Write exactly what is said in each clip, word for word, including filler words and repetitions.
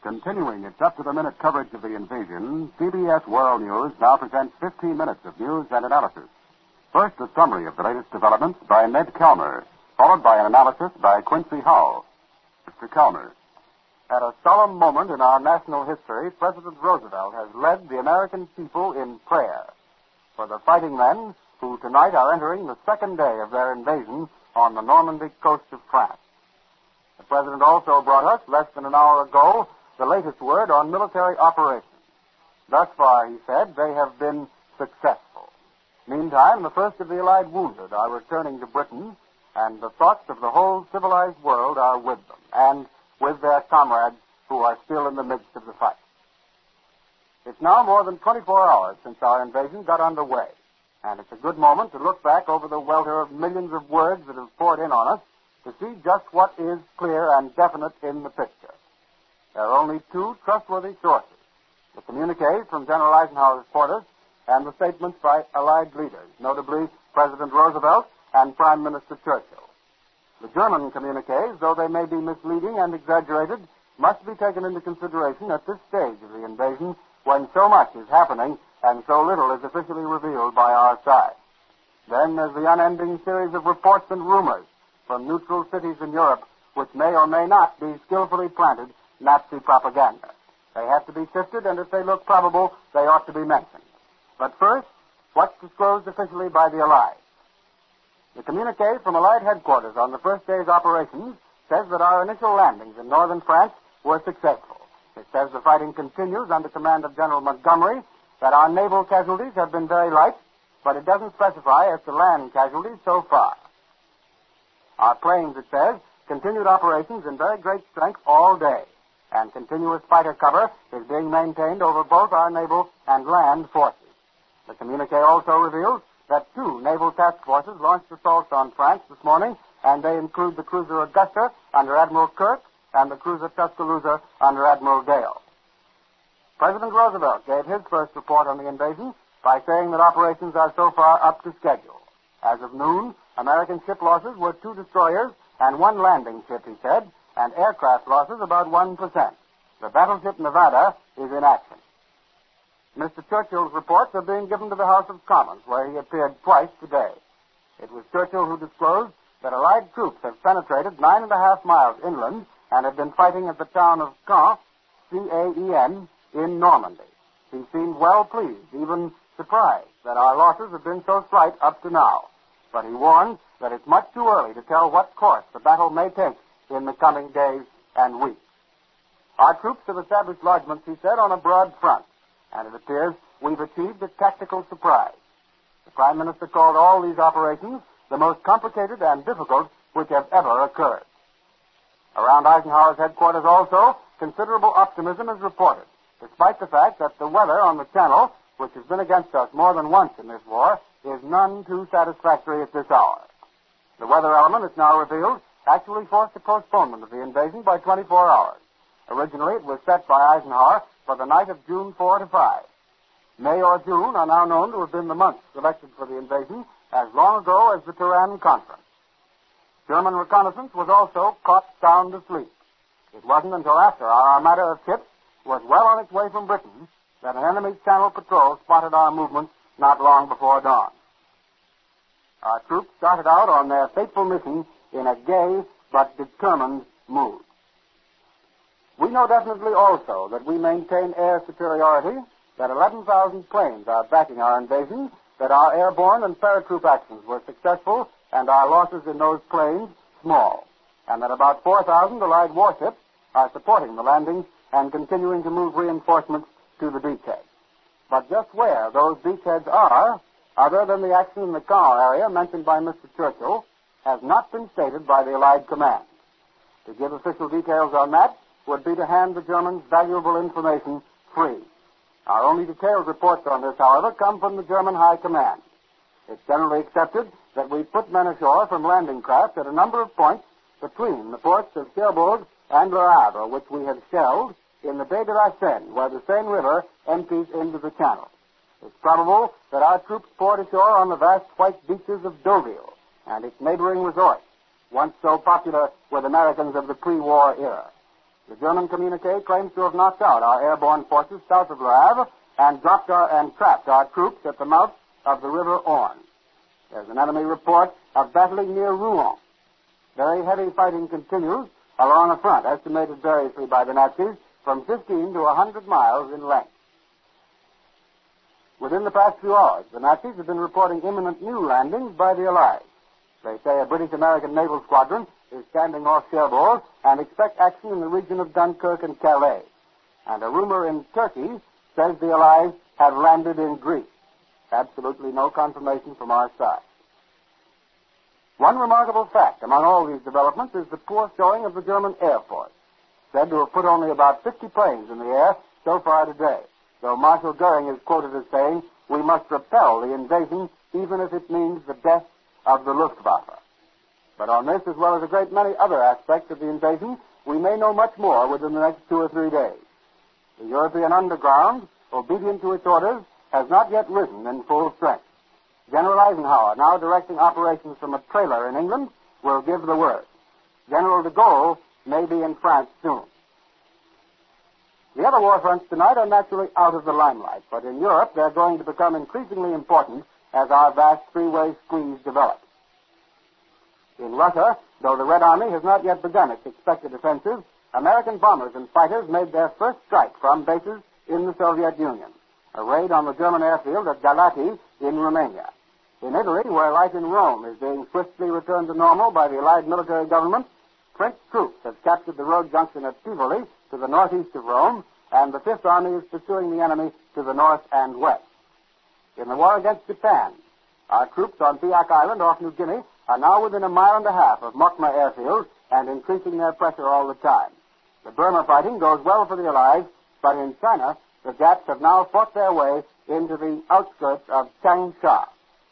Continuing its up-to-the-minute coverage of the invasion, C B S World News now presents fifteen minutes of news and analysis. First, a summary of the latest developments by Ned Kelmer, followed by an analysis by Quincy Howell. Mister Kelmer. At a solemn moment in our national history, President Roosevelt has led the American people in prayer for the fighting men who tonight are entering the second day of their invasion on the Normandy coast of France. The President also brought us, less than an hour ago, the latest word on military operations. Thus far, he said, they have been successful. Meantime, the first of the Allied wounded are returning to Britain, and the thoughts of the whole civilized world are with them, and with their comrades who are still in the midst of the fight. It's now more than twenty-four hours since our invasion got underway, and it's a good moment to look back over the welter of millions of words that have poured in on us to see just what is clear and definite in the picture. There are only two trustworthy sources, the communiques from General Eisenhower's quarters and the statements by Allied leaders, notably President Roosevelt and Prime Minister Churchill. The German communiques, though they may be misleading and exaggerated, must be taken into consideration at this stage of the invasion when so much is happening and so little is officially revealed by our side. Then there's the unending series of reports and rumors from neutral cities in Europe which may or may not be skillfully planted Nazi propaganda. They have to be sifted, and if they look probable, they ought to be mentioned. But first, what's disclosed officially by the Allies? The communique from Allied headquarters on the first day's operations says that our initial landings in northern France were successful. It says the fighting continues under command of General Montgomery, that our naval casualties have been very light, but it doesn't specify as to land casualties so far. Our planes, it says, continued operations in very great strength all day, and continuous fighter cover is being maintained over both our naval and land forces. The communique also reveals that two naval task forces launched assaults on France this morning, and they include the cruiser Augusta under Admiral Kirk and the cruiser Tuscaloosa under Admiral Dale. President Roosevelt gave his first report on the invasion by saying that operations are so far up to schedule. As of noon, American ship losses were two destroyers and one landing ship, he said, and aircraft losses about one percent. The battleship Nevada is in action. Mister Churchill's reports are being given to the House of Commons, where he appeared twice today. It was Churchill who disclosed that Allied troops have penetrated nine and a half miles inland and have been fighting at the town of Caen, C A E N, in Normandy. He seemed well pleased, even surprised, that our losses have been so slight up to now. But he warned that it's much too early to tell what course the battle may take in the coming days and weeks. Our troops have established lodgments, he said, on a broad front, and it appears we've achieved a tactical surprise. The Prime Minister called all these operations the most complicated and difficult which have ever occurred. Around Eisenhower's headquarters also, considerable optimism is reported, despite the fact that the weather on the Channel, which has been against us more than once in this war, is none too satisfactory at this hour. The weather element is now revealed actually forced a postponement of the invasion by twenty-four hours. Originally, it was set by Eisenhower for the night of June fourth to fifth. May or June are now known to have been the months selected for the invasion as long ago as the Turan Conference. German reconnaissance was also caught sound asleep. It wasn't until after our armada of ships was well on its way from Britain that an enemy channel patrol spotted our movements not long before dawn. Our troops started out on their fateful mission in a gay but determined mood. We know definitely also that we maintain air superiority, that eleven thousand planes are backing our invasion, that our airborne and paratroop actions were successful, and our losses in those planes small, and that about four thousand Allied warships are supporting the landings and continuing to move reinforcements to the beachhead. But just where those beachheads are, other than the action in the Caen area mentioned by Mister Churchill, has not been stated by the Allied command. To give official details on that would be to hand the Germans valuable information free. Our only detailed reports on this, however, come from the German High Command. It's generally accepted that we put men ashore from landing craft at a number of points between the ports of Cherbourg and Le Havre, which we have shelled in the Bay de la Seine, where the Seine River empties into the channel. It's probable that our troops poured ashore on the vast white beaches of Deauville and its neighboring resorts, once so popular with Americans of the pre-war era. The German communique claims to have knocked out our airborne forces south of Le Havre and dropped our, and trapped our troops at the mouth of the River Orne. There's an enemy report of battling near Rouen. Very heavy fighting continues along a front estimated variously by the Nazis from fifteen to one hundred miles in length. Within the past few hours, the Nazis have been reporting imminent new landings by the Allies. They say a British-American naval squadron is standing off Cherbourg and expect action in the region of Dunkirk and Calais. And a rumor in Turkey says the Allies have landed in Greece. Absolutely no confirmation from our side. One remarkable fact among all these developments is the poor showing of the German Air Force, said to have put only about fifty planes in the air so far today, though Marshal Goering is quoted as saying, "We must repel the invasion even if it means the death of the Luftwaffe." But on this, as well as a great many other aspects of the invasion, we may know much more within the next two or three days. The European underground, obedient to its orders, has not yet risen in full strength. General Eisenhower, now directing operations from a trailer in England, will give the word. General de Gaulle may be in France soon. The other war fronts tonight are naturally out of the limelight, but in Europe they're going to become increasingly important as our vast three-way squeeze develops. In Russia, though the Red Army has not yet begun its expected offensive, American bombers and fighters made their first strike from bases in the Soviet Union, a raid on the German airfield at Galati in Romania. In Italy, where life in Rome is being swiftly returned to normal by the Allied military government, French troops have captured the road junction at Tivoli to the northeast of Rome, and the Fifth Army is pursuing the enemy to the north and west. In the war against Japan, our troops on Biak Island off New Guinea are now within a mile and a half of Mokma airfield and increasing their pressure all the time. The Burma fighting goes well for the Allies, but in China, the Japs have now fought their way into the outskirts of Changsha.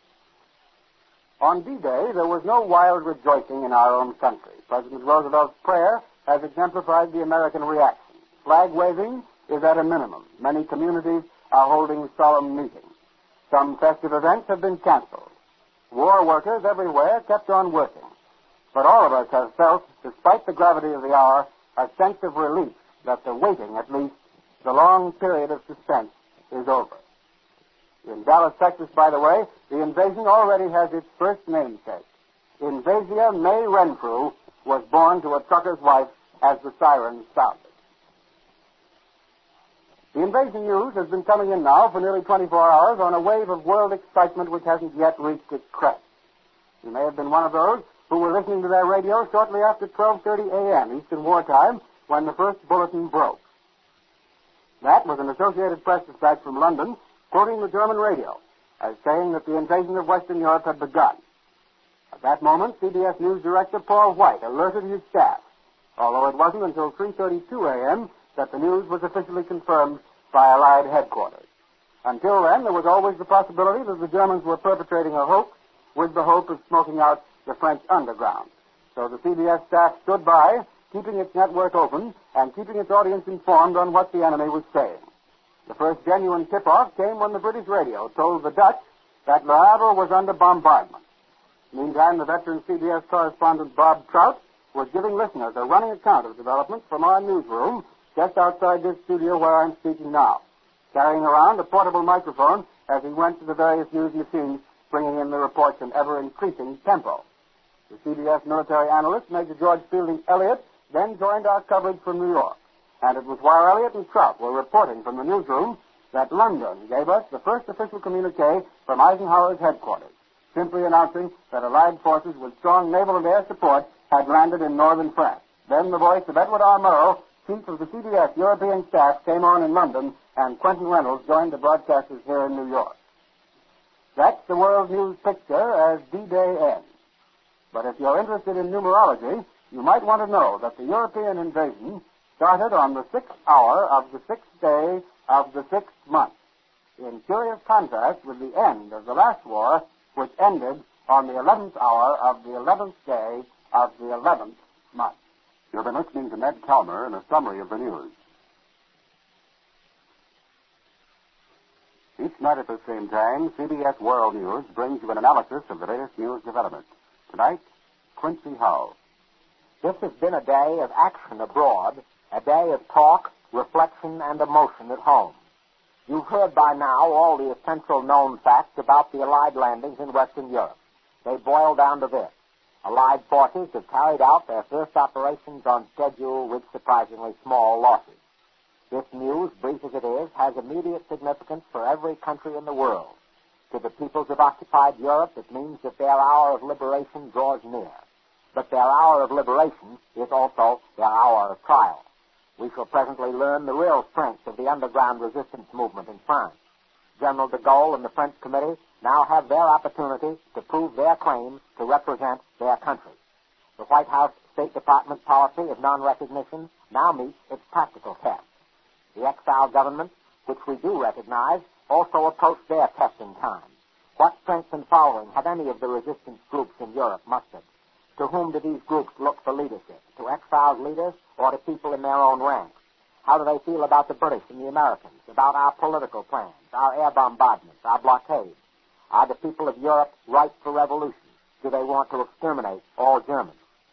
On D-Day, there was no wild rejoicing in our own country. President Roosevelt's prayer has exemplified the American reaction. Flag waving is at a minimum. Many communities are holding solemn meetings. Some festive events have been canceled. War workers everywhere kept on working. But all of us have felt, despite the gravity of the hour, a sense of relief that the waiting, at least, the long period of suspense, is over. In Dallas, Texas, by the way, the invasion already has its first namesake. Invasia May Renfrew was born to a trucker's wife as the sirens sounded. The invasion news has been coming in now for nearly twenty-four hours on a wave of world excitement which hasn't yet reached its crest. You may have been one of those who were listening to their radio shortly after twelve thirty a.m. Eastern Wartime when the first bulletin broke. That was an Associated Press dispatch from London quoting the German radio as saying that the invasion of Western Europe had begun. At that moment, C B S News Director Paul White alerted his staff, although it wasn't until three thirty-two a.m. that the news was officially confirmed by Allied headquarters. Until then, there was always the possibility that the Germans were perpetrating a hoax with the hope of smoking out the French underground. So the C B S staff stood by, keeping its network open and keeping its audience informed on what the enemy was saying. The first genuine tip-off came when the British radio told the Dutch that Le Havre was under bombardment. Meantime, the veteran C B S correspondent Bob Trout was giving listeners a running account of developments from our newsroom just outside this studio where I'm speaking now, carrying around a portable microphone as he went to the various news machines, bringing in the reports in ever-increasing tempo. The C B S military analyst, Major George Fielding Elliott, then joined our coverage from New York. And it was while Elliott and Trout were reporting from the newsroom that London gave us the first official communique from Eisenhower's headquarters, simply announcing that Allied forces with strong naval and air support had landed in northern France. Then the voice of Edward R. Murrow, chief of the C B S European staff, came on in London, and Quentin Reynolds joined the broadcasters here in New York. That's the world news picture as D-Day ends. But if you're interested in numerology, you might want to know that the European invasion started on the sixth hour of the sixth day of the sixth month, in curious contrast with the end of the last war, which ended on the eleventh hour of the eleventh day of the eleventh month. You've been listening to Ned Calmer in a summary of the news. Each night at the same time, C B S World News brings you an analysis of the latest news developments. Tonight, Quincy Howe. This has been a day of action abroad A day of talk, reflection, and emotion at home. You've heard by now all the essential known facts about the Allied landings in Western Europe. They boil down to this. Allied forces have carried out their first operations on schedule with surprisingly small losses. This news, brief as it is, has immediate significance for every country in the world. To the peoples of occupied Europe, it means that their hour of liberation draws near. But their hour of liberation is also their hour of trial. We shall presently learn the real strength of the underground resistance movement in France. General de Gaulle and the French Committee now have their opportunity to prove their claim to represent their country. The White House State Department policy of non-recognition now meets its practical test. The exile governments, which we do recognize, also approach their testing time. What strength and following have any of the resistance groups in Europe mustered? To whom do these groups look for leadership? To exiled leaders or to people in their own ranks? How do they feel about the British and the Americans, about our political plans, our air bombardments, our blockades? Are the people of Europe ripe for revolution? Do they want to exterminate all Germans?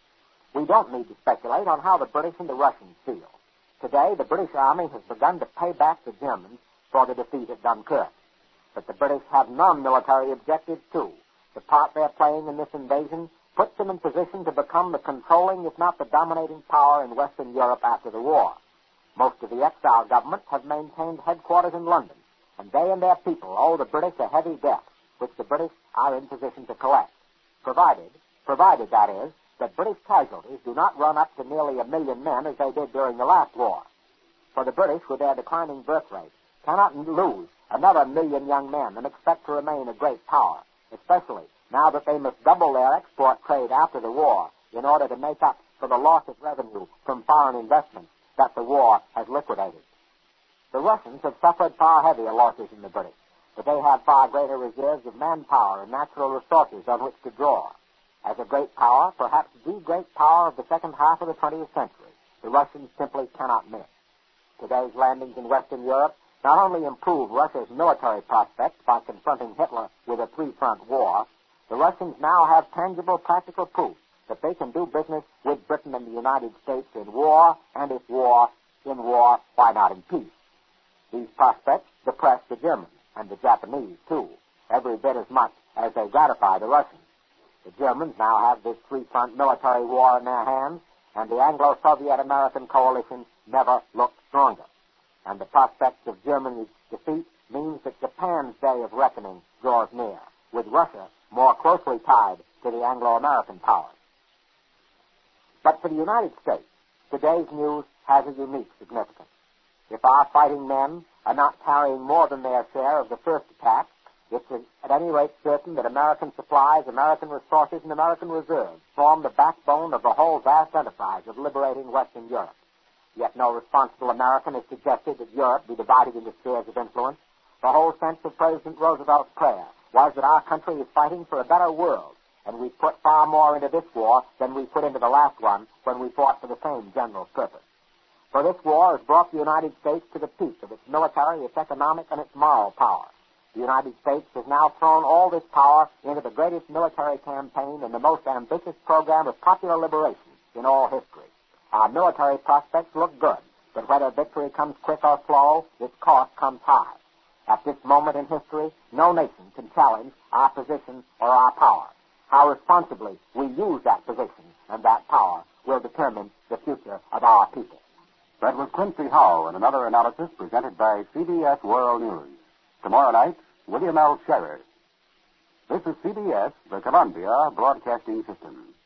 We don't need to speculate on how the British and the Russians feel. Today, the British Army has begun to pay back the Germans for the defeat at Dunkirk. But the British have non-military objectives, too. The part they're playing in this invasion puts them in position to become the controlling, if not the dominating power in Western Europe after the war. Most of the exile governments have maintained headquarters in London, and they and their people owe the British a heavy debt, which the British are in position to collect, provided, provided, that is, that British casualties do not run up to nearly a million men as they did during the last war. For the British, with their declining birth rate, cannot lose another million young men and expect to remain a great power, especially now that they must double their export trade after the war in order to make up for the loss of revenue from foreign investments that the war has liquidated. The Russians have suffered far heavier losses than the British, but they have far greater reserves of manpower and natural resources on which to draw. As a great power, perhaps the great power of the second half of the twentieth century, the Russians simply cannot miss. Today's landings in Western Europe not only improve Russia's military prospects by confronting Hitler with a three-front war, the Russians now have tangible practical proof that they can do business with Britain and the United States in war, and if war, in war, why not in peace? These prospects depress the Germans, and the Japanese, too, every bit as much as they gratify the Russians. The Germans now have this three-front military war in their hands, and the Anglo-Soviet-American coalition never looked stronger. And the prospects of Germany's defeat means that Japan's day of reckoning draws near, with Russia more closely tied to the Anglo-American powers. But for the United States, today's news has a unique significance. If our fighting men are not carrying more than their share of the first attack, it's at any rate certain that American supplies, American resources, and American reserves form the backbone of the whole vast enterprise of liberating Western Europe. Yet no responsible American has suggested that Europe be divided into spheres of influence. The whole sense of President Roosevelt's prayer was that our country is fighting for a better world, and we put far more into this war than we put into the last one when we fought for the same general purpose. For this war has brought the United States to the peak of its military, its economic, and its moral power. The United States has now thrown all this power into the greatest military campaign and the most ambitious program of popular liberation in all history. Our military prospects look good, but whether victory comes quick or slow, its cost comes high. At this moment in history, no nation can challenge our position or our power. How responsibly we use that position and that power will determine the future of our people. That was Quincy Howe in another analysis presented by C B S World News. Tomorrow night, William L. Scherer. This is C B S, the Columbia Broadcasting System.